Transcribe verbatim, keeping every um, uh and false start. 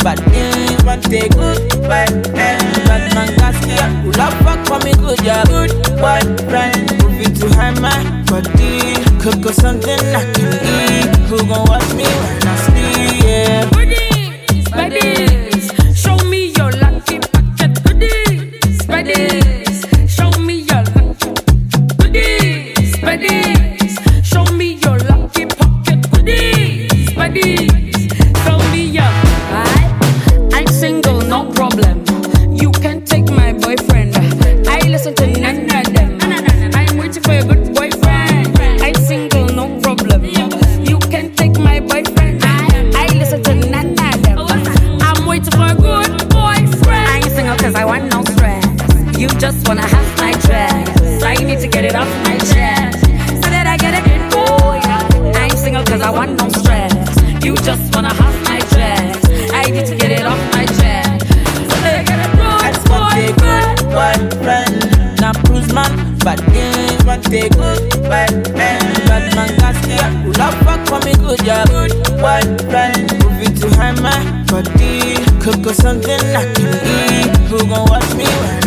bad things want take good boyfriend. Bad man Gaskia, who love fuck for me good, yeah, good boyfriend. Move it to high my body, cook or something I can eat. Who gon' watch me when I sleep, yeah. Goodies, baddies, show me your lucky pocket. Goodies, baddies, show me your lucky. Goodies, baddies, show me your lucky pocket. Goodies, baddies, show me your. I, I'm single, no problem. You can take my boyfriend. I listen to none of them. I'm waiting for a good boyfriend. I'm single, no problem. You can take my boyfriend. I listen to none of them. I'm waiting for a good boyfriend. I ain't single cause I want no stress. You just wanna have my dress. I need to get it off my chest so that I get a good boy. I ain't single cause I want no stress. You just wanna have my dress. I need to get it off my chest so that I get a good boyfriend. Boyfriend, now Bruce man, bad things want take good boyfriend. Bad man Gaskia, who love fuck for me good, yeah, good boyfriend. Move it to high my body, cook or something I can eat. Who gon' watch me when